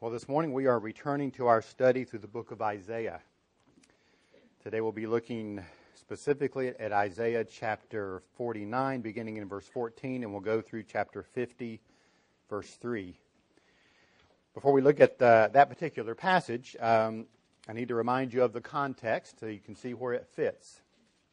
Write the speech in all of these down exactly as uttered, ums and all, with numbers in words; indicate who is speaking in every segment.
Speaker 1: Well, this morning we are returning to our study through the book of Isaiah. Today we'll be looking specifically at Isaiah chapter forty-nine, beginning in verse fourteen, and we'll go through chapter fifty, verse three. Before we look at the, that particular passage, um, I need to remind you of the context so you can see where it fits.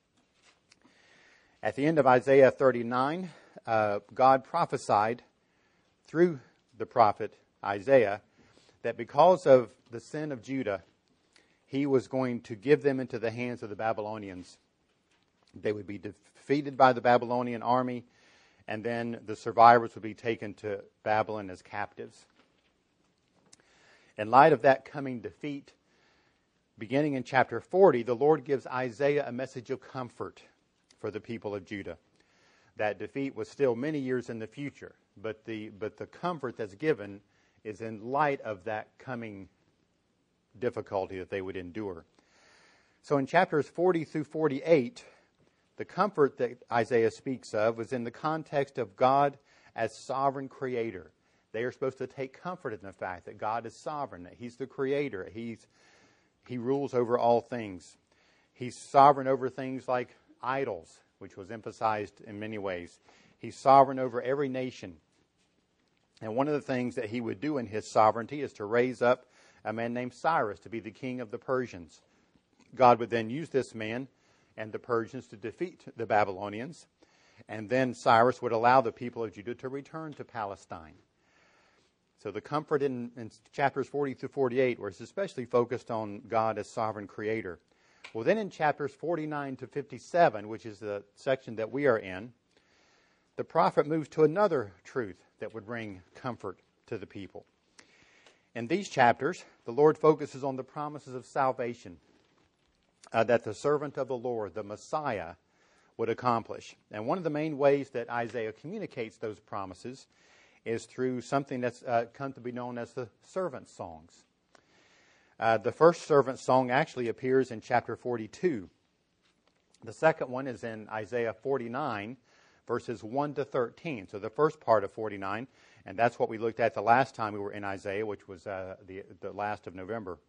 Speaker 1: At the end of Isaiah thirty-nine, uh, God prophesied through the prophet Isaiah that because of the sin of Judah, he was going to give them into the hands of the Babylonians. They would be defeated by the Babylonian army, and then the survivors would be taken to Babylon as captives. In light of that coming defeat, beginning in chapter forty, the Lord gives Isaiah a message of comfort for the people of Judah. That defeat was still many years in the future, but the but the comfort that's given is in light of that coming difficulty that they would endure. So in chapters forty through forty-eight, the comfort that Isaiah speaks of was in the context of God as sovereign creator. They are supposed to take comfort in the fact that God is sovereign, that He's the creator. He's He rules over all things. He's sovereign over things like idols, which was emphasized in many ways. He's sovereign over every nation. And one of the things that he would do in his sovereignty is to raise up a man named Cyrus to be the king of the Persians. God would then use this man and the Persians to defeat the Babylonians. And then Cyrus would allow the people of Judah to return to Palestine. So the comfort in, in chapters forty through forty-eight was especially focused on God as sovereign creator. Well, then in chapters forty-nine to fifty-seven, which is the section that we are in, the prophet moves to another truth that would bring comfort to the people. In these chapters, the Lord focuses on the promises of salvation uh, that the servant of the Lord, the Messiah, would accomplish. And one of the main ways that Isaiah communicates those promises is through something that's uh, come to be known as the servant songs. Uh, the first servant song actually appears in chapter forty-two. The second one is in Isaiah forty-nine, verses one to thirteen. So the first part of forty-nine, and that's what we looked at the last time we were in Isaiah, which was uh, the, the last of November.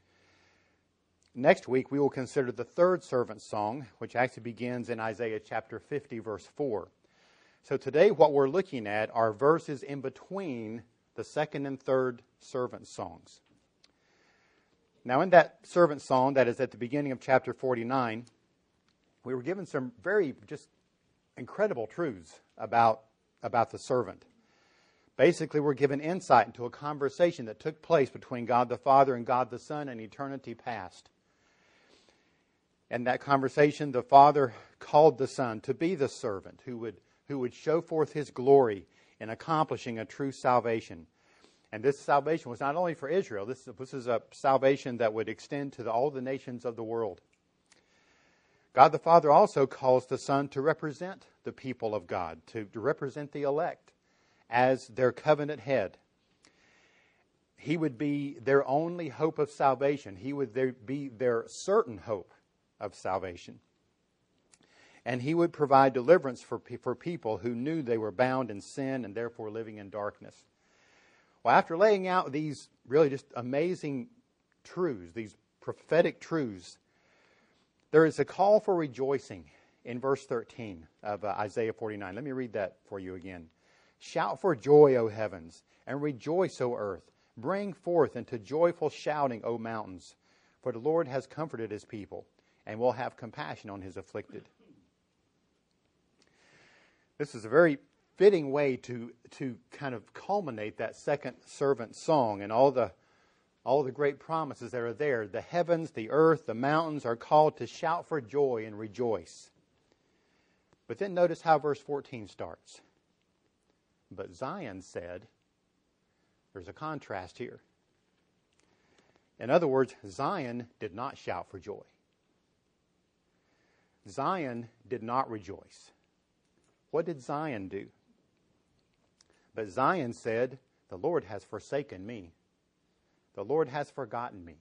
Speaker 1: Next week, we will consider the third servant song, which actually begins in Isaiah chapter fifty, verse four. So today, what we're looking at are verses in between the second and third servant songs. Now, in that servant song that is at the beginning of chapter forty-nine, we were given some very just incredible truths about, about the servant. Basically, we're given insight into a conversation that took place between God the Father and God the Son in eternity past. In that conversation, the Father called the Son to be the servant who would, who would show forth His glory in accomplishing a true salvation. And this salvation was not only for Israel. This, this is a salvation that would extend to the, all the nations of the world. God the Father also calls the Son to represent the people of God, to, to represent the elect as their covenant head. He would be their only hope of salvation. He would there be their certain hope of salvation. And He would provide deliverance for, for people who knew they were bound in sin and therefore living in darkness. Well, after laying out these really just amazing truths, these prophetic truths, there is a call for rejoicing in verse thirteen of uh, Isaiah forty-nine. Let me read that for you again. Shout for joy, O heavens, and rejoice, O earth. Bring forth into joyful shouting, O mountains, for the Lord has comforted His people and will have compassion on His afflicted. This is a very fitting way to, to kind of culminate that second servant song and all the All the great promises that are there. The heavens, the earth, the mountains are called to shout for joy and rejoice. But then notice how verse fourteen starts. But Zion said, there's a contrast here. In other words, Zion did not shout for joy. Zion did not rejoice. What did Zion do? But Zion said, the Lord has forsaken me. The Lord has forgotten me.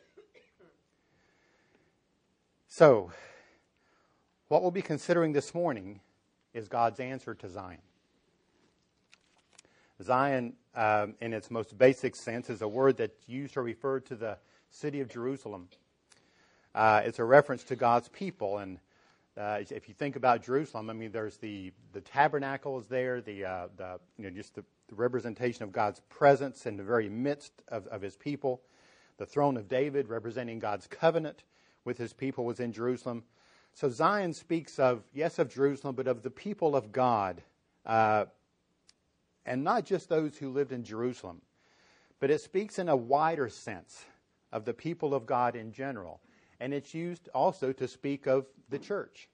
Speaker 1: So, what we'll be considering this morning is God's answer to Zion. Zion um, in its most basic sense, is a word that's used to refer to the city of Jerusalem. Uh, it's a reference to God's people, and uh, if you think about Jerusalem, I mean, there's the the tabernacle is there, the uh, the you know just the, the representation of God's presence in the very midst of, of His people. The throne of David, representing God's covenant with His people, was in Jerusalem. So Zion speaks of, yes, of Jerusalem, but of the people of God, uh, and not just those who lived in Jerusalem, but it speaks in a wider sense of the people of God in general. And it's used also to speak of the church.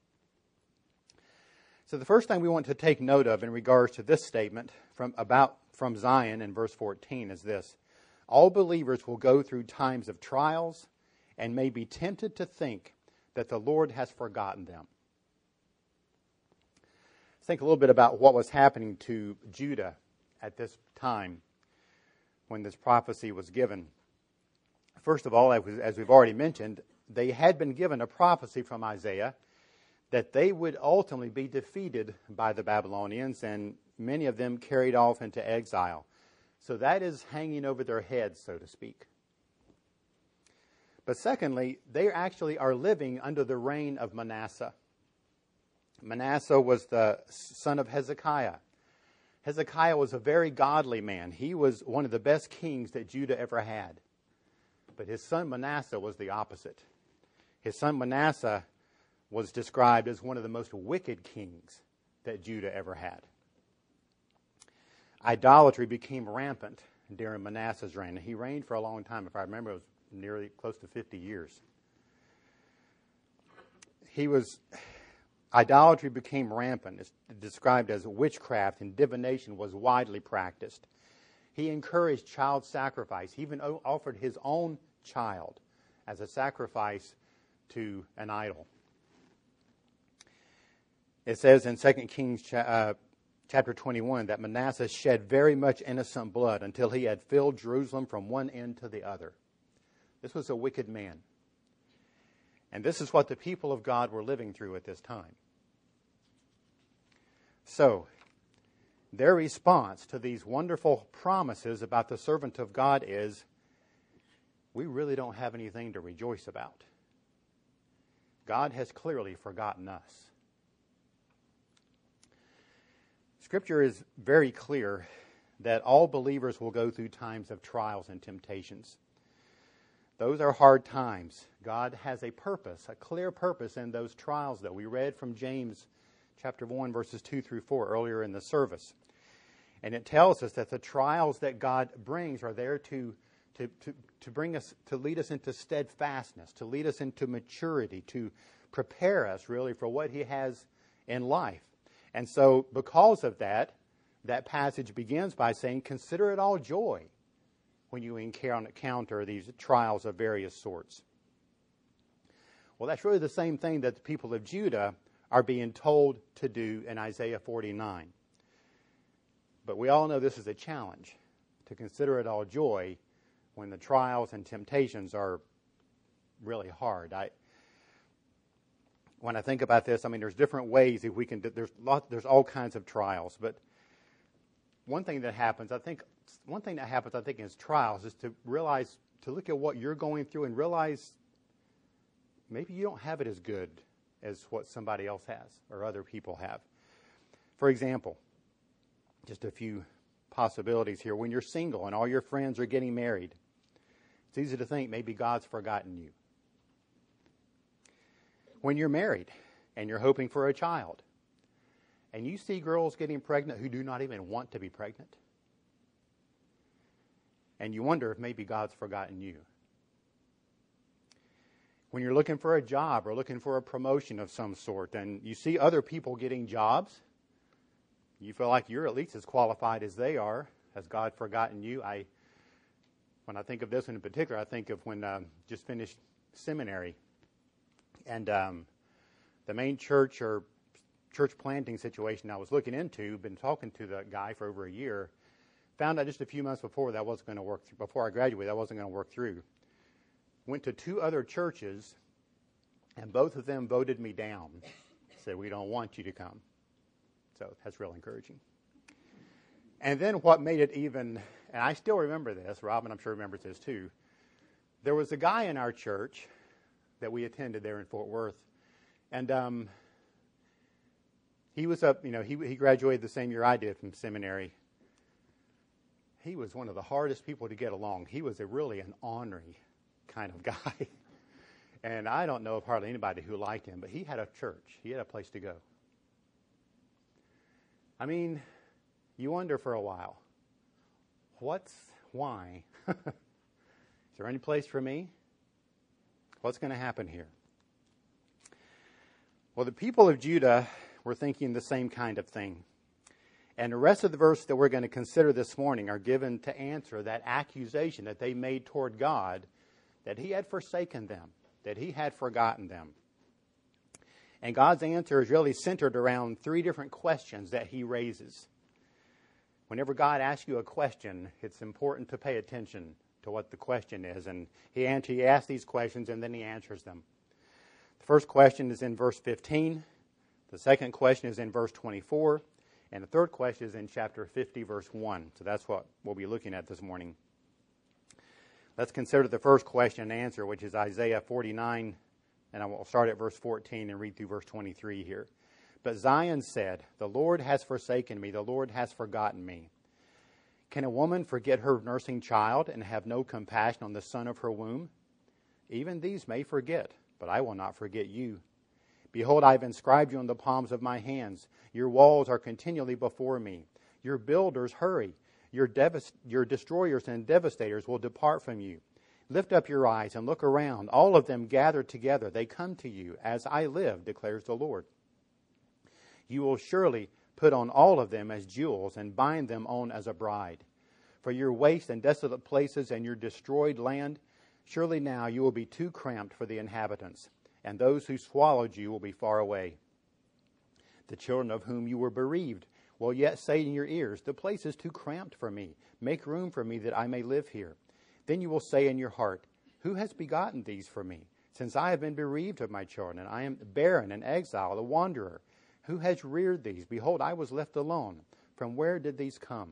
Speaker 1: So the first thing we want to take note of in regards to this statement from about from Zion in verse fourteen is this: all believers will go through times of trials and may be tempted to think that the Lord has forgotten them. Let's think a little bit about what was happening to Judah at this time when this prophecy was given. First of all, as we've already mentioned, they had been given a prophecy from Isaiah that they would ultimately be defeated by the Babylonians, and many of them carried off into exile. So that is hanging over their heads, so to speak. But secondly, they actually are living under the reign of Manasseh. Manasseh was the son of Hezekiah. Hezekiah was a very godly man. He was one of the best kings that Judah ever had. But his son Manasseh was the opposite. His son Manasseh was described as one of the most wicked kings that Judah ever had. Idolatry became rampant during Manasseh's reign. He reigned for a long time. If I remember, it was nearly close to fifty years. He was, idolatry became rampant. It's described as witchcraft and divination was widely practiced. He encouraged child sacrifice. He even offered his own child as a sacrifice to an idol. It says in Second Kings cha- uh, chapter twenty-one that Manasseh shed very much innocent blood until he had filled Jerusalem from one end to the other. This was a wicked man. And this is what the people of God were living through at this time. So, their response to these wonderful promises about the servant of God is, we really don't have anything to rejoice about. God has clearly forgotten us. Scripture is very clear that all believers will go through times of trials and temptations. Those are hard times. God has a purpose, a clear purpose in those trials that we read from James chapter one, verses two through four earlier in the service. And it tells us that the trials that God brings are there to, to, to, to bring us, to lead us into steadfastness, to lead us into maturity, to prepare us really for what He has in life. And so because of that, that passage begins by saying, consider it all joy when you encounter these trials of various sorts. Well, that's really the same thing that the people of Judah are being told to do in Isaiah forty-nine. But we all know this is a challenge, to consider it all joy when the trials and temptations are really hard. I, when I think about this, I mean, there's different ways if we can. There's lot, there's all kinds of trials, but one thing that happens, I think, one thing that happens, I think, in trials is to realize, to look at what you're going through and realize maybe you don't have it as good as what somebody else has or other people have. For example, just a few possibilities here. When you're single and all your friends are getting married, it's easy to think maybe God's forgotten you. When you're married and you're hoping for a child, and you see girls getting pregnant who do not even want to be pregnant, and you wonder if maybe God's forgotten you. When you're looking for a job or looking for a promotion of some sort, and you see other people getting jobs, you feel like you're at least as qualified as they are. Has God forgotten you? I, when I think of this one in particular, I think of when I um, just finished seminary. And um, the main church or church planting situation I was looking into, been talking to the guy for over a year, found out just a few months before that wasn't going to work, th- before I graduated, that wasn't going to work through. Went to two other churches, and both of them voted me down. Said, we don't want you to come. So that's real encouraging. And then what made it even, and I still remember this, Robin I'm sure remembers this too, there was a guy in our church that we attended there in Fort Worth, and um, he was up, you know, he, he graduated the same year I did from seminary. He was one of the hardest people to get along. He was a really an ornery kind of guy. And I don't know of hardly anybody who liked him, but he had a church. He had a place to go. I mean, you wonder for a while, what's, why? Is there any place for me? What's going to happen here? Well, the people of Judah were thinking the same kind of thing. And the rest of the verse that we're going to consider this morning are given to answer that accusation that they made toward God, that he had forsaken them, that he had forgotten them. And God's answer is really centered around three different questions that he raises. Whenever God asks you a question, it's important to pay attention to what the question is. And he, answer, he asks these questions and then he answers them. The first question is in verse fifteen. The second question is in verse twenty-four. And the third question is in chapter fifty, verse one. So that's what we'll be looking at this morning. Let's consider the first question and answer, which is Isaiah forty-nine. And I will start at verse fourteen and read through verse twenty-three here. But Zion said, "The Lord has forsaken me. The Lord has forgotten me. Can a woman forget her nursing child and have no compassion on the son of her womb? Even these may forget, but I will not forget you. Behold, I have inscribed you on the palms of my hands. Your walls are continually before me. Your builders hurry. Your, devast- your destroyers and devastators will depart from you. Lift up your eyes and look around. All of them gather together. They come to you. As I live, declares the Lord. You will surely put on all of them as jewels and bind them on as a bride. For your waste and desolate places and your destroyed land, surely now you will be too cramped for the inhabitants, and those who swallowed you will be far away. The children of whom you were bereaved will yet say in your ears, the place is too cramped for me. Make room for me that I may live here. Then you will say in your heart, who has begotten these for me? Since I have been bereaved of my children, and I am barren and exile, a wanderer. Who has reared these? Behold, I was left alone. From where did these come?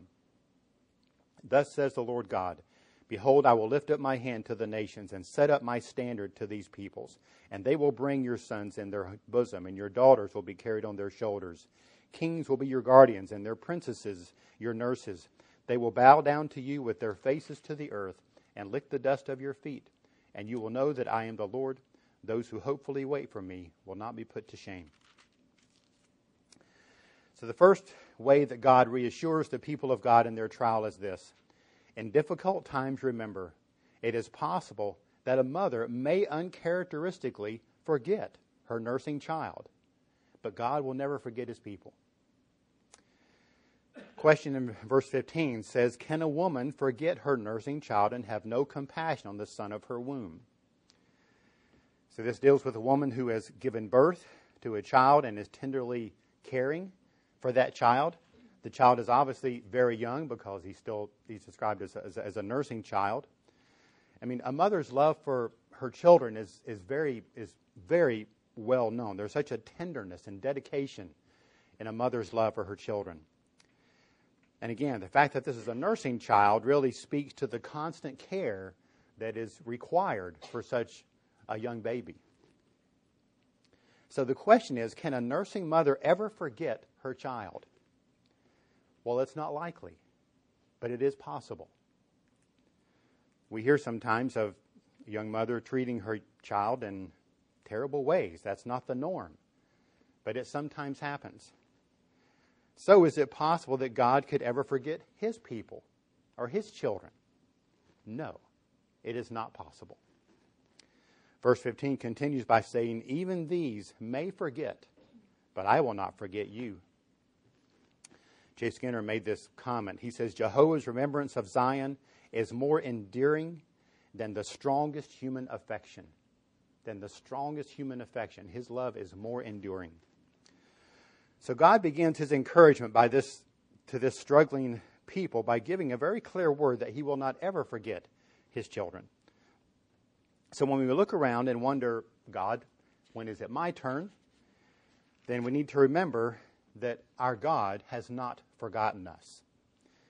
Speaker 1: Thus says the Lord God, behold, I will lift up my hand to the nations and set up my standard to these peoples. And they will bring your sons in their bosom, and your daughters will be carried on their shoulders. Kings will be your guardians, and their princesses your nurses. They will bow down to you with their faces to the earth and lick the dust of your feet. And you will know that I am the Lord. Those who hopefully wait for me will not be put to shame. So the first way that God reassures the people of God in their trial is this. In difficult times, remember, it is possible that a mother may uncharacteristically forget her nursing child, but God will never forget his people. Question in verse fifteen says, can a woman forget her nursing child and have no compassion on the son of her womb? So this deals with a woman who has given birth to a child and is tenderly caring for that child. The child is obviously very young because he's still he's described as a, as a, as a nursing child. I mean, a mother's love for her children is is very is very well known. There's such a tenderness and dedication in a mother's love for her children. And again, the fact that this is a nursing child really speaks to the constant care that is required for such a young baby. So the question is, can a nursing mother ever forget her child? Well, it's not likely, but it is possible. We hear sometimes of a young mother treating her child in terrible ways. That's not the norm, but it sometimes happens. So is it possible that God could ever forget his people or his children? No, it is not possible. Verse fifteen continues by saying, even these may forget, but I will not forget you. J. Skinner made this comment. He says, Jehovah's remembrance of Zion is more endearing than the strongest human affection. Than the strongest human affection. His love is more enduring. So God begins his encouragement by this to this struggling people by giving a very clear word that he will not ever forget his children. So when we look around and wonder, God, when is it my turn? Then we need to remember that our God has not forgotten us.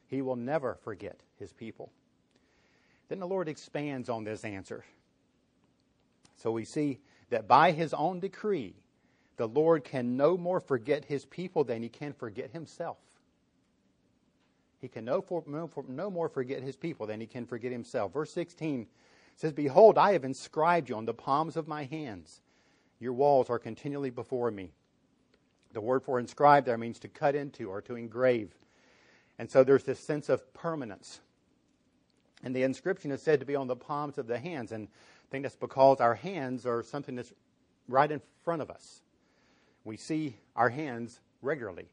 Speaker 1: He will never forget his people. Then the Lord expands on this answer. So we see that by his own decree, the Lord can no more forget his people than he can forget himself. He can no, for, no, for, no more forget his people than he can forget himself. Verse sixteen says, "Behold, I have inscribed you on the palms of my hands. Your walls are continually before me." The word for inscribe there means to cut into or to engrave. And so there's this sense of permanence. And the inscription is said to be on the palms of the hands. And I think that's because our hands are something that's right in front of us. We see our hands regularly.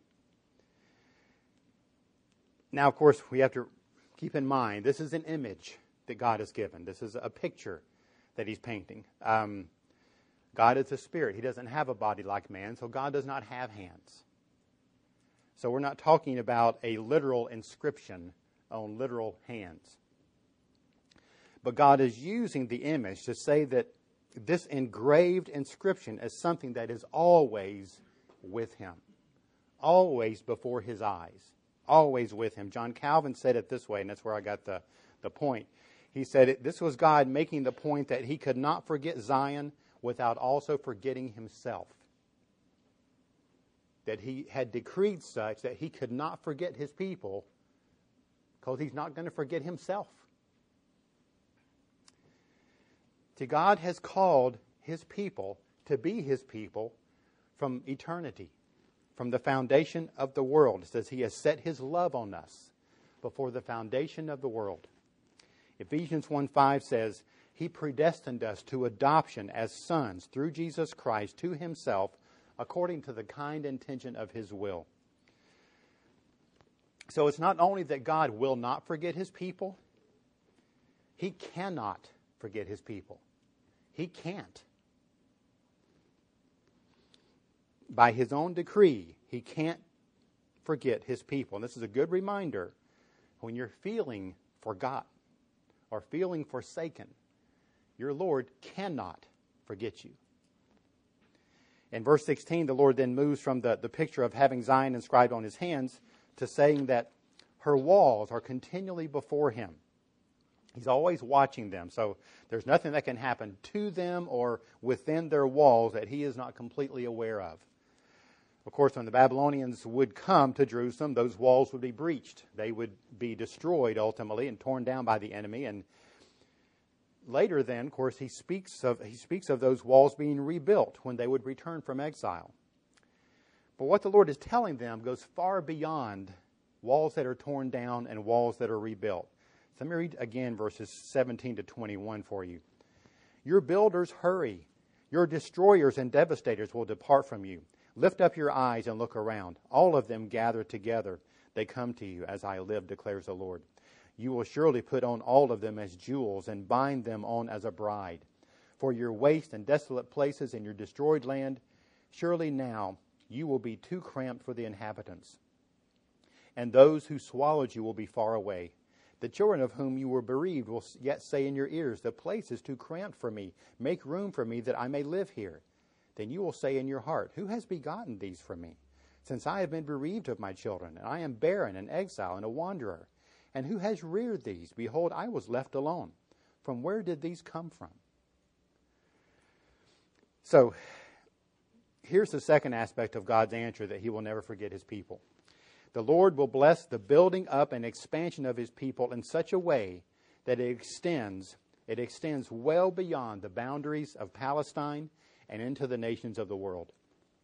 Speaker 1: Now, of course, we have to keep in mind, this is an image that God has given. This is a picture that he's painting. Um, God is a spirit. He doesn't have a body like man, so God does not have hands. So we're not talking about a literal inscription on literal hands. But God is using the image to say that this engraved inscription is something that is always with him, always before his eyes, always with him. John Calvin said it this way, and that's where I got the, the point. He said it, this was God making the point that he could not forget Zion without also forgetting himself. That he had decreed such that he could not forget his people because he's not going to forget himself. See, God has called his people to be his people from eternity, from the foundation of the world. It says he has set his love on us before the foundation of the world. Ephesians one five says, he predestined us to adoption as sons through Jesus Christ to himself, according to the kind intention of his will. So it's not only that God will not forget his people, he cannot forget his people. He can't. By his own decree, he can't forget his people. And this is a good reminder when you're feeling forgotten or feeling forsaken, your Lord cannot forget you. In verse sixteen, the Lord then moves from the, the picture of having Zion inscribed on his hands to saying that her walls are continually before him. He's always watching them. So there's nothing that can happen to them or within their walls that he is not completely aware of. Of course, when the Babylonians would come to Jerusalem, those walls would be breached. They would be destroyed ultimately and torn down by the enemy. And later then, of course, he speaks of he speaks of those walls being rebuilt when they would return from exile. But what the Lord is telling them goes far beyond walls that are torn down and walls that are rebuilt. So let me read again verses seventeen to twenty-one for you. Your builders hurry. Your destroyers and devastators will depart from you. Lift up your eyes and look around. All of them gather together. They come to you, as I live, declares the Lord. You will surely put on all of them as jewels and bind them on as a bride. For your waste and desolate places in your destroyed land, surely now you will be too cramped for the inhabitants. And those who swallowed you will be far away. The children of whom you were bereaved will yet say in your ears, the place is too cramped for me. Make room for me that I may live here. Then you will say in your heart, who has begotten these from me? Since I have been bereaved of my children, and I am barren, an exile, and a wanderer. And who has reared these? Behold, I was left alone. From where did these come from? So, here's the second aspect of God's answer, that he will never forget his people. The Lord will bless the building up and expansion of his people in such a way that it extends, it extends well beyond the boundaries of Palestine and into the nations of the world.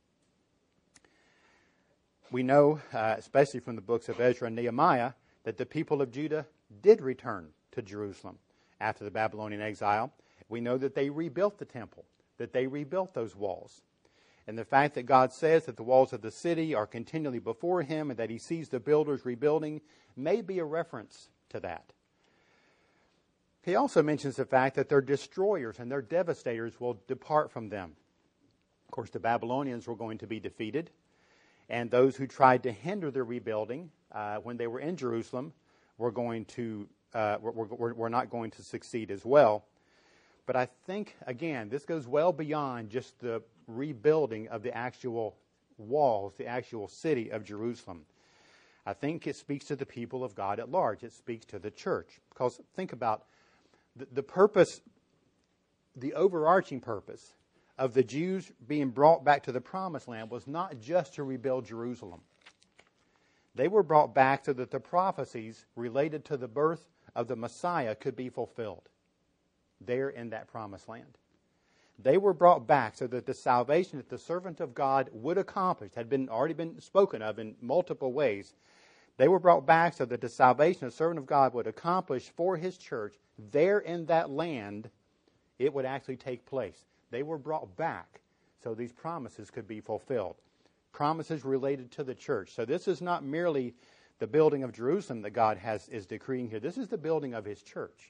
Speaker 1: We know, uh, especially from the books of Ezra and Nehemiah, that the people of Judah did return to Jerusalem after the Babylonian exile. We know that they rebuilt the temple, that they rebuilt those walls. And the fact that God says that the walls of the city are continually before him and that he sees the builders rebuilding may be a reference to that. He also mentions the fact that their destroyers and their devastators will depart from them. Of course, the Babylonians were going to be defeated, and those who tried to hinder their rebuilding uh, when they were in Jerusalem were going to uh, were, were, were not going to succeed as well. But I think, again, this goes well beyond just the rebuilding of the actual walls, the actual city of Jerusalem. I think it speaks to the people of God at large. It speaks to the church. Because think about the, the purpose, the overarching purpose of the Jews being brought back to the Promised Land was not just to rebuild Jerusalem. They were brought back so that the prophecies related to the birth of the Messiah could be fulfilled there in that Promised Land. They were brought back so that the salvation that the servant of God would accomplish had been already been spoken of in multiple ways. They were brought back so that the salvation the servant of God would accomplish for his church there in that land, it would actually take place. They were brought back so these promises could be fulfilled. Promises related to the church. So this is not merely the building of Jerusalem that God has is decreeing here. This is the building of his church.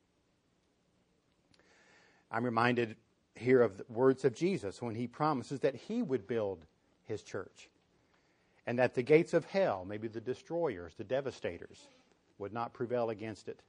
Speaker 1: I'm reminded here of the words of Jesus when he promises that he would build his church. And that the gates of hell, maybe the destroyers, the devastators, would not prevail against it.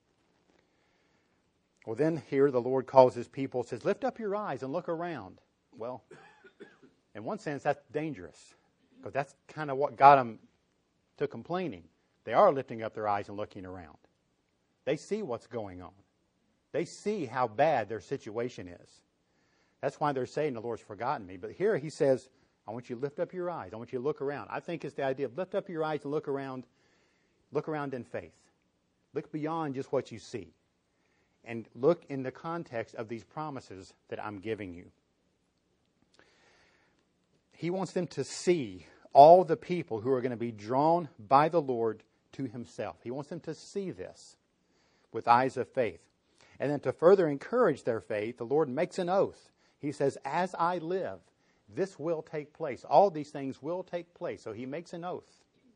Speaker 1: Well, then here the Lord calls his people, says, lift up your eyes and look around. Well, in one sense, that's dangerous. Because that's kind of what got them to complaining. They are lifting up their eyes and looking around. They see what's going on. They see how bad their situation is. That's why they're saying the Lord's forgotten me. But here he says, I want you to lift up your eyes. I want you to look around. I think it's the idea of lift up your eyes and look around. Look around in faith. Look beyond just what you see. And look in the context of these promises that I'm giving you. He wants them to see all the people who are going to be drawn by the Lord to himself. He wants them to see this with eyes of faith. And then to further encourage their faith, the Lord makes an oath. He says, as I live, this will take place. All these things will take place. So he makes an oath.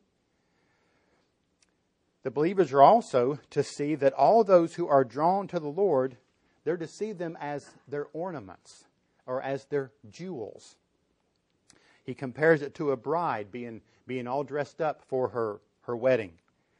Speaker 1: The believers are also to see that all those who are drawn to the Lord, they're to see them as their ornaments or as their jewels. He compares it to a bride being, being all dressed up for her, her wedding.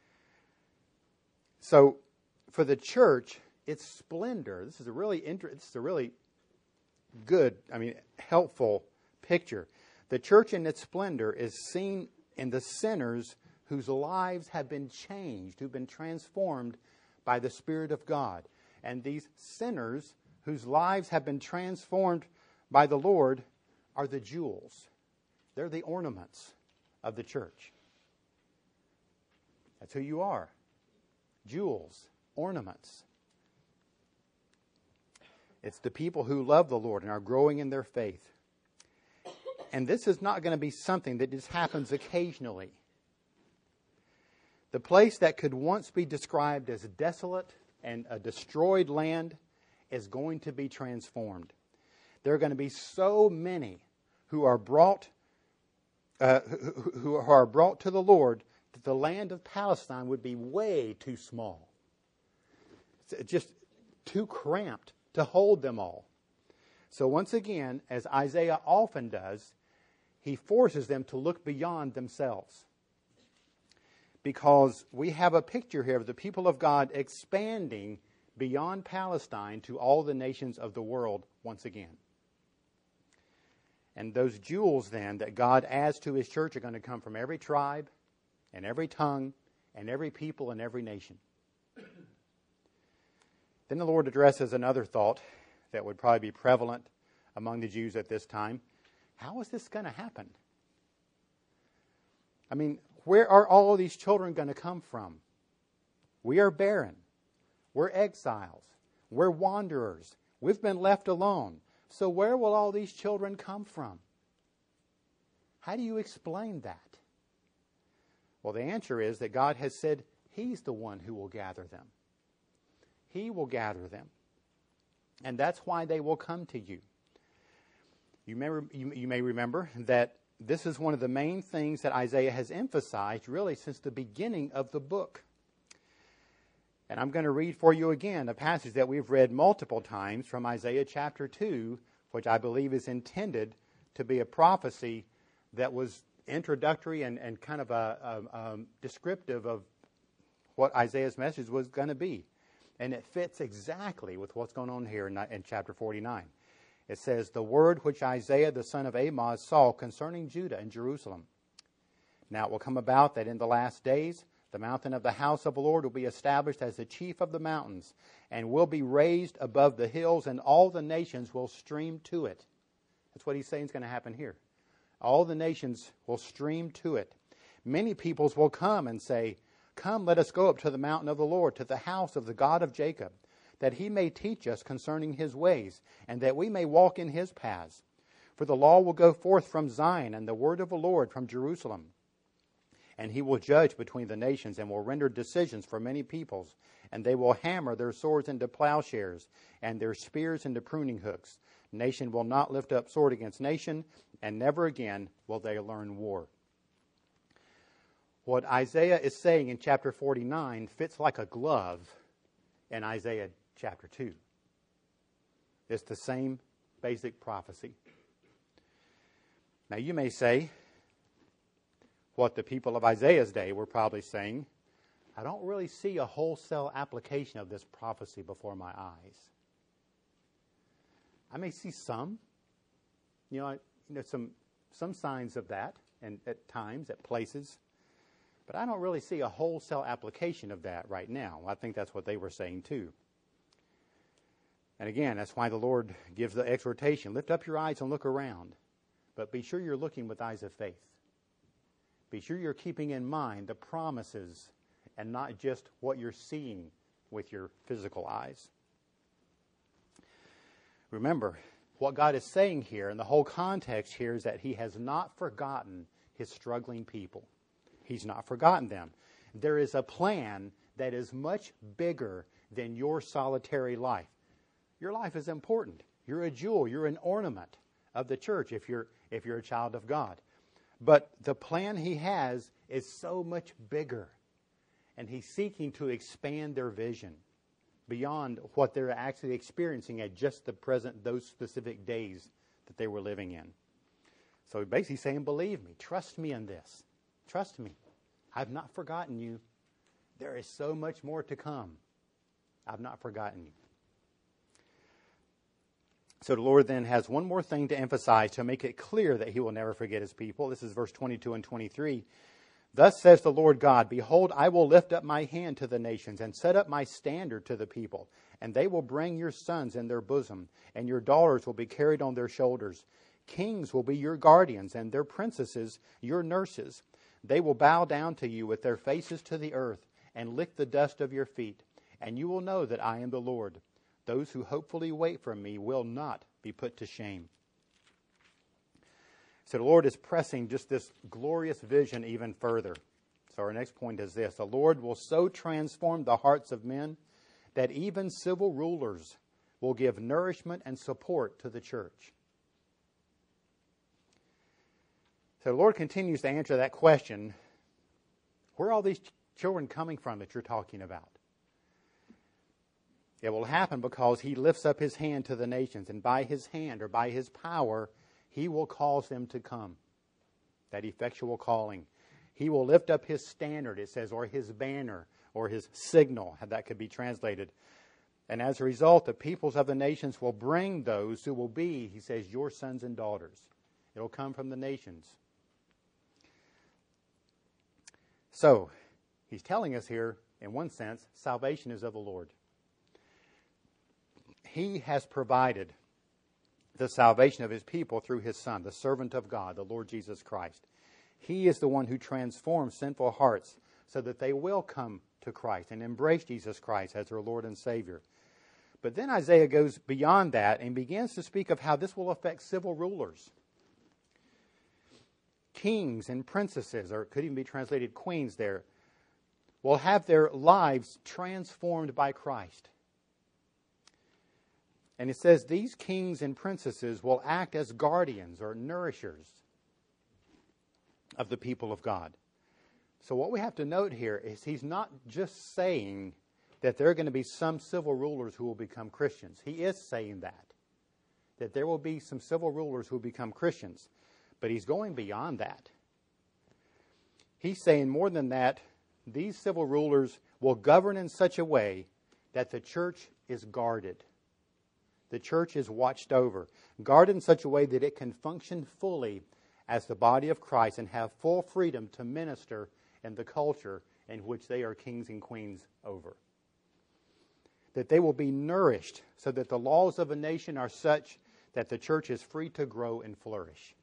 Speaker 1: So for the church, its splendor, this is a really inter- this is a really good, I mean, helpful picture. The church in its splendor is seen in the sinners whose lives have been changed, who've been transformed by the Spirit of God. And these sinners whose lives have been transformed by the Lord are the jewels. They're the ornaments of the church. That's who you are. Jewels, ornaments. It's the people who love the Lord and are growing in their faith. And this is not going to be something that just happens occasionally. The place that could once be described as desolate and a destroyed land is going to be transformed. There are going to be so many who are brought uh, who, who are brought to the Lord that the land of Palestine would be way too small. It's just too cramped to hold them all. So once again, as Isaiah often does, he forces them to look beyond themselves. Because we have a picture here of the people of God expanding beyond Palestine to all the nations of the world once again. And those jewels then that God adds to his church are going to come from every tribe and every tongue and every people and every nation. Then the Lord addresses another thought that would probably be prevalent among the Jews at this time. How is this going to happen? I mean, where are all of these children going to come from? We are barren. We're exiles. We're wanderers. We've been left alone. So where will all these children come from? How do you explain that? Well, the answer is that God has said he's the one who will gather them. He will gather them. And that's why they will come to you. You may, you, you may remember that this is one of the main things that Isaiah has emphasized really since the beginning of the book. And I'm going to read for you again a passage that we've read multiple times from Isaiah chapter two, which I believe is intended to be a prophecy that was introductory and, and kind of a, a, a descriptive of what Isaiah's message was going to be. And it fits exactly with what's going on here in, in chapter forty-nine. It says, the word which Isaiah the son of Amoz saw concerning Judah and Jerusalem. Now it will come about that in the last days the mountain of the house of the Lord will be established as the chief of the mountains, and will be raised above the hills, and all the nations will stream to it. That's what he's saying is going to happen here. All the nations will stream to it. Many peoples will come and say, "Come, let us go up to the mountain of the Lord, to the house of the God of Jacob, that he may teach us concerning his ways, and that we may walk in his paths. For the law will go forth from Zion, and the word of the Lord from Jerusalem. And he will judge between the nations, and will render decisions for many peoples. And they will hammer their swords into plowshares, and their spears into pruning hooks. Nation will not lift up sword against nation, and never again will they learn war." What Isaiah is saying in chapter forty-nine fits like a glove in Isaiah chapter two. It's the same basic prophecy. Now you may say, what the people of Isaiah's day were probably saying, "I don't really see a wholesale application of this prophecy before my eyes." I may see some, you know, you know some some signs of that, and at times, at places, but I don't really see a wholesale application of that right now. I think that's what they were saying too. And again, that's why the Lord gives the exhortation, lift up your eyes and look around, but be sure you're looking with eyes of faith. Be sure you're keeping in mind the promises and not just what you're seeing with your physical eyes. Remember, what God is saying here, and the whole context here, is that he has not forgotten his struggling people. He's not forgotten them. There is a plan that is much bigger than your solitary life. Your life is important. You're a jewel. You're an ornament of the church if you're if you're a child of God. But the plan he has is so much bigger. And he's seeking to expand their vision beyond what they're actually experiencing at just the present, those specific days that they were living in. So basically saying, believe me, trust me in this. Trust me. I've not forgotten you. There is so much more to come. I've not forgotten you. So the Lord then has one more thing to emphasize to make it clear that he will never forget his people. This is verse twenty-two and twenty-three. Thus says the Lord God, behold, I will lift up my hand to the nations and set up my standard to the people, and they will bring your sons in their bosom, and your daughters will be carried on their shoulders. Kings will be your guardians, and their princesses your nurses. They will bow down to you with their faces to the earth and lick the dust of your feet, and you will know that I am the Lord. Those who hopefully wait for me will not be put to shame. So the Lord is pressing just this glorious vision even further. So our next point is this. The Lord will so transform the hearts of men that even civil rulers will give nourishment and support to the church. So the Lord continues to answer that question. Where are all these children coming from that you're talking about? It will happen because he lifts up his hand to the nations, and by his hand or by his power, he will cause them to come. That effectual calling. He will lift up his standard, it says, or his banner, or his signal, how that could be translated. And as a result, the peoples of the nations will bring those who will be, he says, your sons and daughters. It'll come from the nations. So, he's telling us here, in one sense, salvation is of the Lord. He has provided the salvation of his people through his Son, the servant of God, the Lord Jesus Christ. He is the one who transforms sinful hearts so that they will come to Christ and embrace Jesus Christ as their Lord and Savior. But then Isaiah goes beyond that and begins to speak of how this will affect civil rulers. Kings and princesses, or it could even be translated queens there, will have their lives transformed by Christ. And it says these kings and princesses will act as guardians or nourishers of the people of God. So what we have to note here is he's not just saying that there are going to be some civil rulers who will become Christians. He is saying that. That there will be some civil rulers who will become Christians. But he's going beyond that. He's saying more than that, these civil rulers will govern in such a way that the church is guarded. The church is watched over, guarded in such a way that it can function fully as the body of Christ and have full freedom to minister in the culture in which they are kings and queens over. That they will be nourished so that the laws of a nation are such that the church is free to grow and flourish.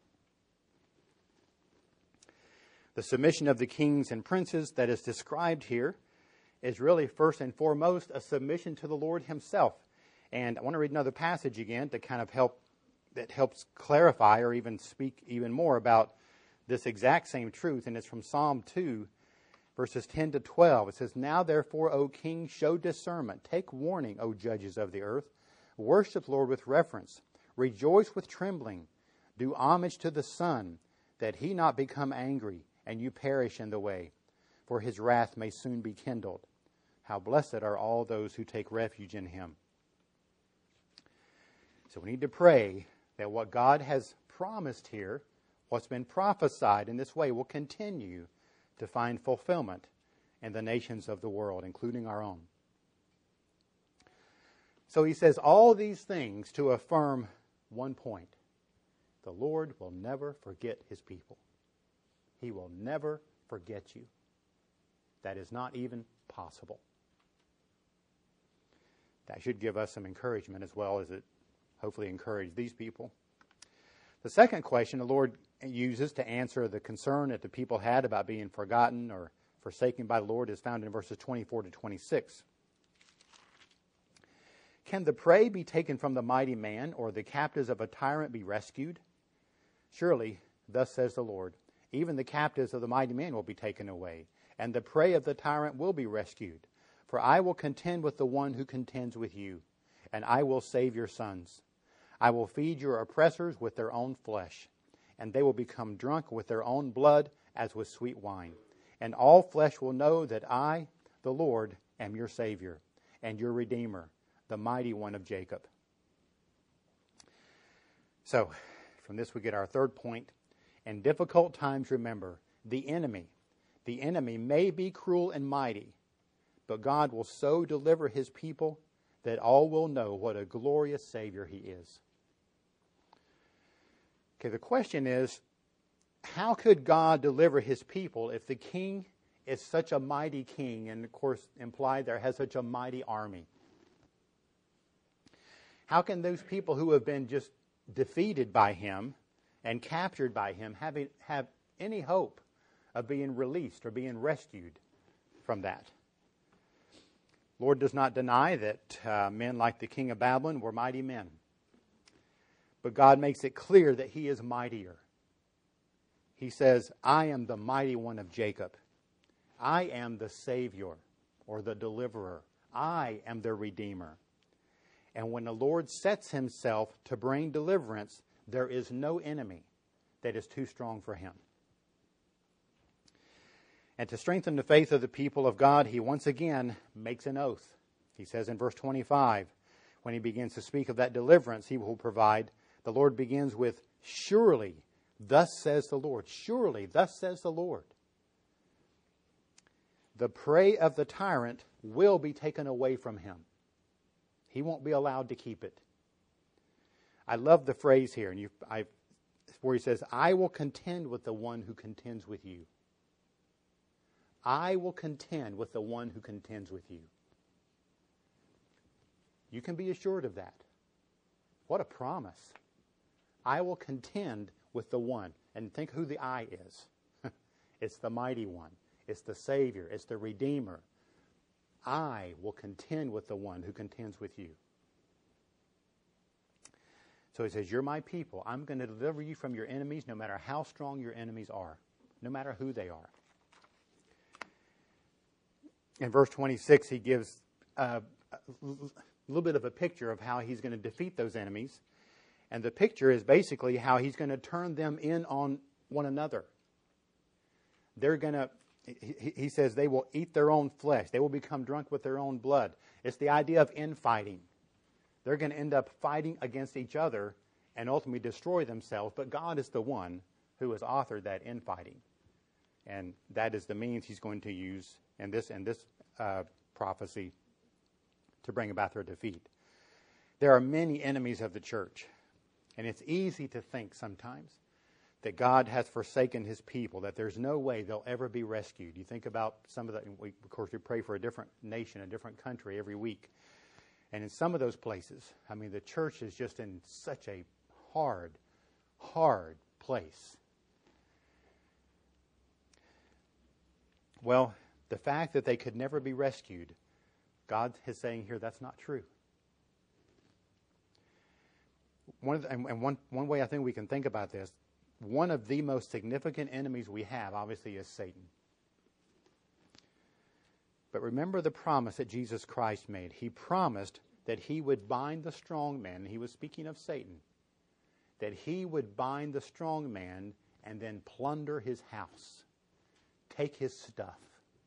Speaker 1: The submission of the kings and princes that is described here is really first and foremost a submission to the Lord himself. And I want to read another passage again to kind of help, that helps clarify or even speak even more about this exact same truth. And it's from Psalm two, verses ten to twelve. It says, "Now therefore, O king, show discernment. Take warning, O judges of the earth. Worship the Lord with reverence. Rejoice with trembling. Do homage to the Son, that he not become angry, and you perish in the way, for his wrath may soon be kindled. How blessed are all those who take refuge in him." So we need to pray that what God has promised here, what's been prophesied in this way, will continue to find fulfillment in the nations of the world, including our own. So he says all these things to affirm one point. The Lord will never forget his people. He will never forget you. That is not even possible. That should give us some encouragement as well as it hopefully encouraged these people. The second question the Lord uses to answer the concern that the people had about being forgotten or forsaken by the Lord is found in verses twenty-four to twenty-six. "Can the prey be taken from the mighty man, or the captives of a tyrant be rescued? Surely, thus says the Lord, even the captives of the mighty man will be taken away, and the prey of the tyrant will be rescued. For I will contend with the one who contends with you, and I will save your sons. I will feed your oppressors with their own flesh, and they will become drunk with their own blood as with sweet wine. And all flesh will know that I, the Lord, am your Savior, and your Redeemer, the mighty one of Jacob." So, from this we get our third point. In difficult times, remember, the enemy, the enemy may be cruel and mighty, but God will so deliver his people that all will know what a glorious Savior he is. Okay, the question is, how could God deliver his people if the king is such a mighty king, and of course implied there has such a mighty army? How can those people who have been just defeated by him and captured by him have, have any hope of being released or being rescued from that? Lord does not deny that uh, men like the king of Babylon were mighty men. But God makes it clear that he is mightier. He says, "I am the mighty one of Jacob. I am the Savior or the deliverer. I am the Redeemer." And when the Lord sets himself to bring deliverance, there is no enemy that is too strong for him. And to strengthen the faith of the people of God, he once again makes an oath. He says in verse twenty-five, when he begins to speak of that deliverance he will provide, the Lord begins with, "Surely, thus says the Lord." Surely, thus says the Lord. The prey of the tyrant will be taken away from him. He won't be allowed to keep it. I love the phrase here, and you, I, where he says, "I will contend with the one who contends with you." I will contend with the one who contends with you. You can be assured of that. What a promise. I will contend with the one. And think who the I is. It's the mighty one. It's the Savior. It's the Redeemer. I will contend with the one who contends with you. So he says, "You're my people. I'm going to deliver you from your enemies, no matter how strong your enemies are, no matter who they are." In verse twenty-six, he gives uh, a little bit of a picture of how he's going to defeat those enemies. And the picture is basically how he's going to turn them in on one another. They're going to, he, he says, they will eat their own flesh. They will become drunk with their own blood. It's the idea of infighting. They're going to end up fighting against each other and ultimately destroy themselves. But God is the one who has authored that infighting. And that is the means he's going to use in this, in this uh, prophecy to bring about their defeat. There are many enemies of the church. And it's easy to think sometimes that God has forsaken his people, that there's no way they'll ever be rescued. You think about some of the, we, of course we pray for a different nation, a different country every week. And in some of those places, I mean, the church is just in such a hard, hard place. Well, the fact that they could never be rescued, God is saying here that's not true. One of the, and, and one, one way I think we can think about this, one of the most significant enemies we have, obviously, is Satan. But remember the promise that Jesus Christ made. He promised that he would bind the strong man. He was speaking of Satan. That he would bind the strong man and then plunder his house. Take his stuff.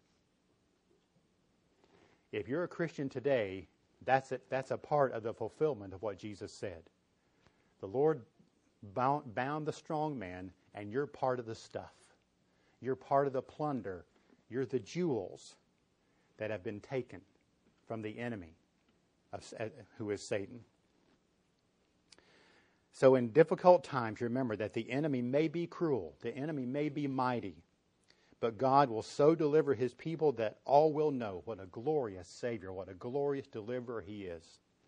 Speaker 1: If you're a Christian today, that's a, that's a part of the fulfillment of what Jesus said. The Lord bound, bound the strong man, and you're part of the stuff. You're part of the plunder. You're the jewels that have been taken from the enemy, of, uh, who is Satan. So in difficult times, remember that the enemy may be cruel. The enemy may be mighty. But God will so deliver his people that all will know what a glorious Savior, what a glorious deliverer he is.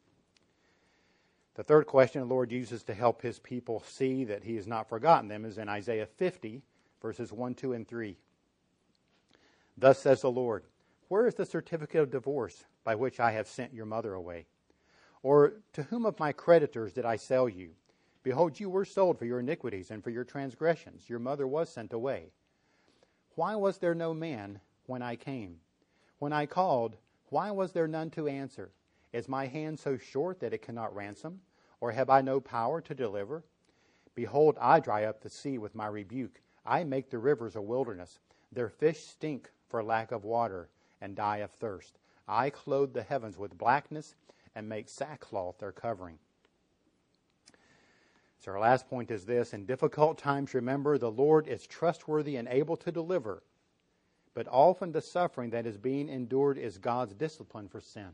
Speaker 1: The third question the Lord uses to help his people see that he has not forgotten them is in Isaiah fifty, verses one, two, and three. Thus says the Lord, where is the certificate of divorce by which I have sent your mother away? Or to whom of my creditors did I sell you? Behold, you were sold for your iniquities and for your transgressions. Your mother was sent away. Why was there no man when I came? When I called, why was there none to answer? Is my hand so short that it cannot ransom? Or have I no power to deliver? Behold, I dry up the sea with my rebuke. I make the rivers a wilderness. Their fish stink for lack of water and die of thirst. I clothe the heavens with blackness and make sackcloth their covering. So our last point is this. In difficult times, remember, the Lord is trustworthy and able to deliver. But often the suffering that is being endured is God's discipline for sin.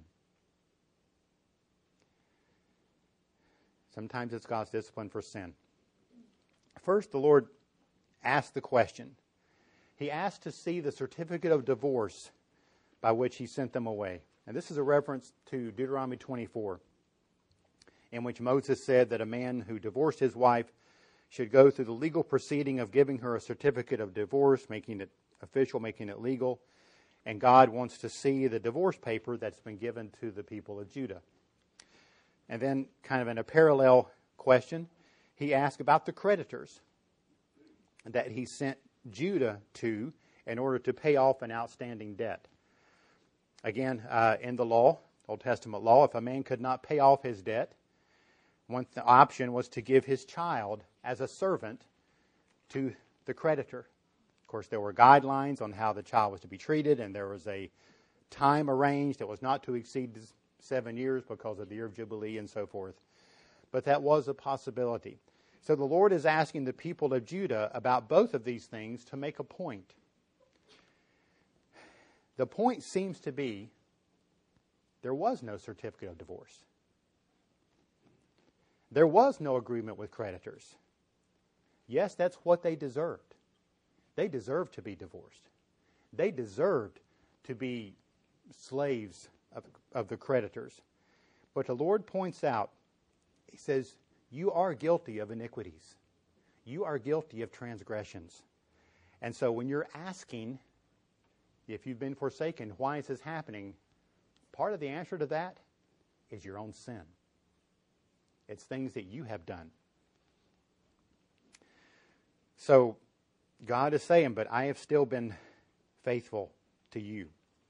Speaker 1: Sometimes it's God's discipline for sin. First, the Lord asked the question. He asked to see the certificate of divorce by which he sent them away. And this is a reference to Deuteronomy twenty-four. In which Moses said that a man who divorced his wife should go through the legal proceeding of giving her a certificate of divorce, making it official, making it legal. And God wants to see the divorce paper that's been given to the people of Judah. And then, kind of in a parallel question, he asked about the creditors that he sent Judah to in order to pay off an outstanding debt. Again, uh, in the law, Old Testament law, if a man could not pay off his debt, one th- option was to give his child as a servant to the creditor. Of course, there were guidelines on how the child was to be treated, and there was a time arranged that was not to exceed seven years because of the year of Jubilee and so forth. But that was a possibility. So the Lord is asking the people of Judah about both of these things to make a point. The point seems to be there was no certificate of divorce. There was no agreement with creditors. Yes, that's what they deserved. They deserved to be divorced. They deserved to be slaves of, of the creditors. But the Lord points out, he says, you are guilty of iniquities. You are guilty of transgressions. And so when you're asking, if you've been forsaken, why is this happening? Part of the answer to that is your own sin. It's things that you have done. So God is saying, but I have still been faithful to you.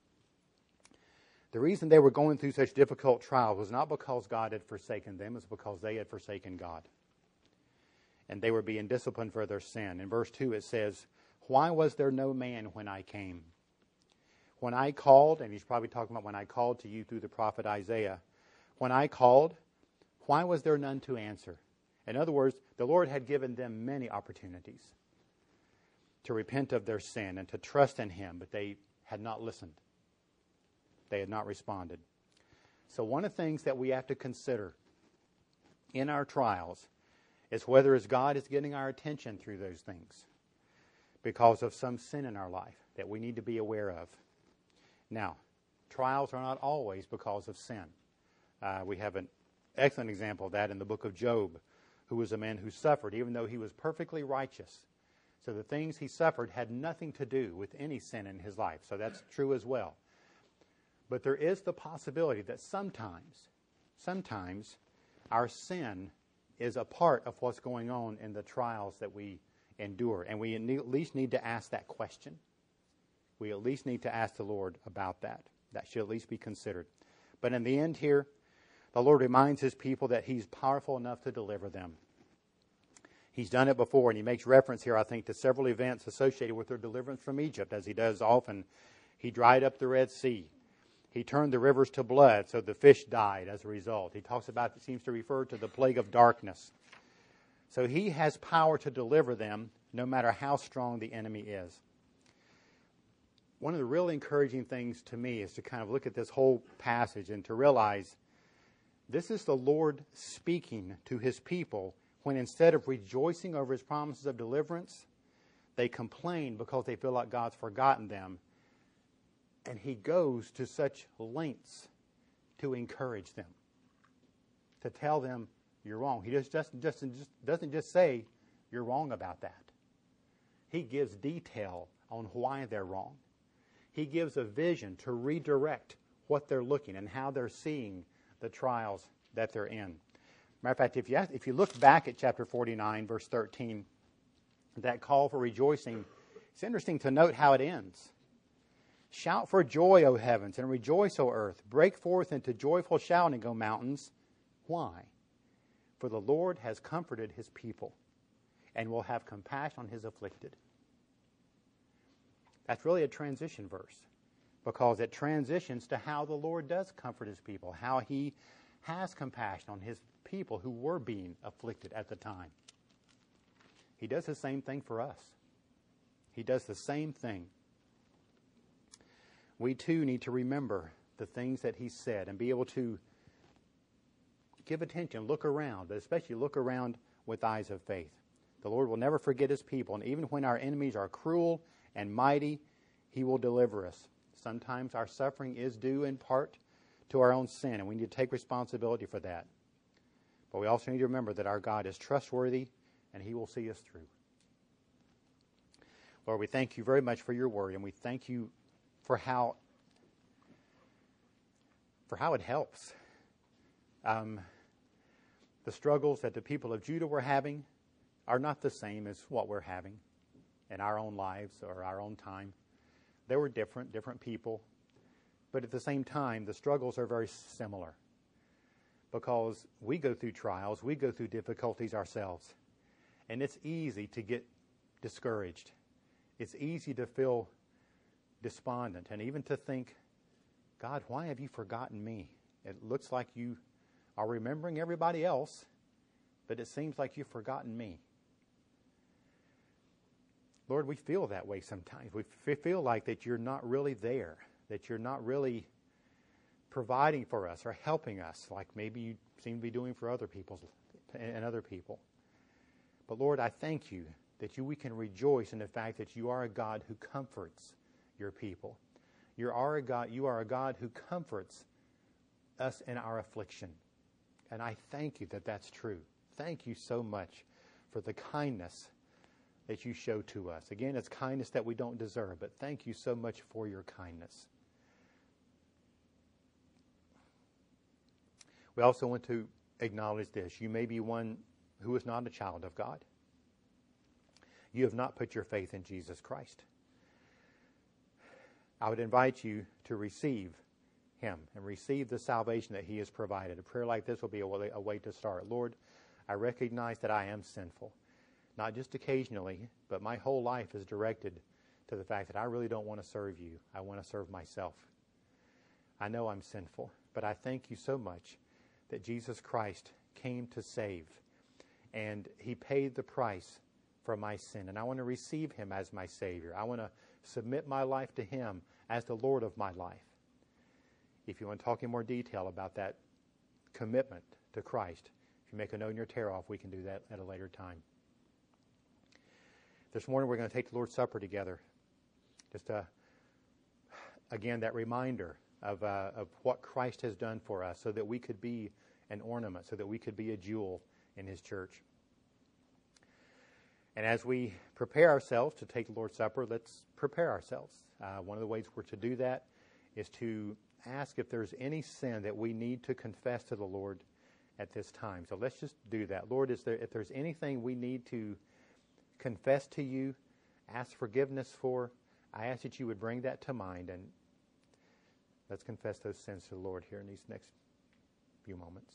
Speaker 1: The reason they were going through such difficult trials was not because God had forsaken them, it was because they had forsaken God. And they were being disciplined for their sin. In verse two it says, why was there no man when I came? When I called, and he's probably talking about when I called to you through the prophet Isaiah. When I called, why was there none to answer? In other words, the Lord had given them many opportunities to repent of their sin and to trust in him, but they had not listened. They had not responded. So one of the things that we have to consider in our trials It's whether as God is getting our attention through those things because of some sin in our life that we need to be aware of. Now, trials are not always because of sin. Uh, we have an excellent example of that in the book of Job, who was a man who suffered even though he was perfectly righteous. So the things he suffered had nothing to do with any sin in his life. So that's true as well. But there is the possibility that sometimes, sometimes our sin is a part of what's going on in the trials that we endure. And we at least need to ask that question. We at least need to ask the Lord about that. That should at least be considered. But in the end here, the Lord reminds His people that He's powerful enough to deliver them. He's done it before, and He makes reference here, I think, to several events associated with their deliverance from Egypt, as He does often. He dried up the Red Sea. He turned the rivers to blood, so the fish died as a result. He talks about, it seems to refer to the plague of darkness. So He has power to deliver them, no matter how strong the enemy is. One of the really encouraging things to me is to kind of look at this whole passage and to realize this is the Lord speaking to His people when instead of rejoicing over His promises of deliverance, they complain because they feel like God's forgotten them. And He goes to such lengths to encourage them, to tell them you're wrong. He just, just, just, just doesn't just say you're wrong about that. He gives detail on why they're wrong. He gives a vision to redirect what they're looking and how they're seeing the trials that they're in. Matter of fact, if you ask, if you look back at chapter forty-nine, verse thirteen, that call for rejoicing, it's interesting to note how it ends. Shout for joy, O heavens, and rejoice, O earth. Break forth into joyful shouting, O mountains. Why? For the Lord has comforted His people and will have compassion on His afflicted. That's really a transition verse because it transitions to how the Lord does comfort His people, how He has compassion on His people who were being afflicted at the time. He does the same thing for us. He does the same thing. We too need to remember the things that He said and be able to give attention, look around, but especially look around with eyes of faith. The Lord will never forget His people, and even when our enemies are cruel and mighty, He will deliver us. Sometimes our suffering is due in part to our own sin, and we need to take responsibility for that. But we also need to remember that our God is trustworthy, and He will see us through. Lord, we thank You very much for Your word, and we thank You for how for how it helps. Um, the struggles that the people of Judah were having are not the same as what we're having in our own lives or our own time. They were different, different people. But at the same time, the struggles are very similar because we go through trials, we go through difficulties ourselves. And it's easy to get discouraged. It's easy to feel despondent and even to think, God, why have You forgotten me? It looks like You are remembering everybody else, but it seems like You've forgotten me. Lord, we feel that way sometimes. We feel like that You're not really there, that You're not really providing for us or helping us like maybe You seem to be doing for other people and other people. But Lord, I thank You that you, we can rejoice in the fact that You are a God who comforts Your people. You are a God, you are a God who comforts us in our affliction. And I thank You that that's true. Thank You so much for the kindness that You show to us. Again, it's kindness that we don't deserve, but thank You so much for Your kindness. We also want to acknowledge this. You may be one who is not a child of God. You have not put your faith in Jesus Christ. I would invite you to receive Him and receive the salvation that He has provided. A prayer like this will be a way, a way to start. Lord, I recognize that I am sinful. Not just occasionally, but my whole life is directed to the fact that I really don't want to serve You. I want to serve myself. I know I'm sinful, but I thank You so much that Jesus Christ came to save, and He paid the price for my sin, and I want to receive Him as my Savior. I want to submit my life to Him as the Lord of my life. If you want to talk in more detail about that commitment to Christ, If you make a note in your tear off, we can do that at a later time. This morning we're going to take the Lord's Supper together. Just uh, again, that reminder of, uh, of what Christ has done for us so that we could be an ornament, so that we could be a jewel in His church. And as we prepare ourselves to take the Lord's Supper, let's prepare ourselves. Uh, one of the ways we're to do that is to ask if there's any sin that we need to confess to the Lord at this time. So let's just do that. Lord, is there, if there's anything we need to confess to you, ask forgiveness for, I ask that you would bring that to mind, and let's confess those sins to the Lord here in these next few moments.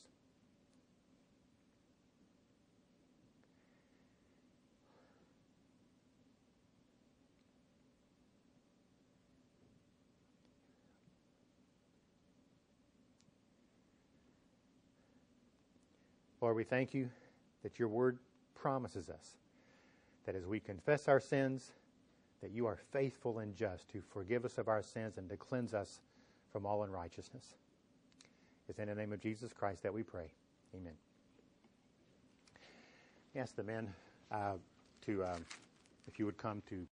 Speaker 1: Lord, we thank you that your word promises us that as we confess our sins, that you are faithful and just to forgive us of our sins and to cleanse us from all unrighteousness. It's in the name of Jesus Christ that we pray. Amen. Ask the men uh, to, um, if you would come to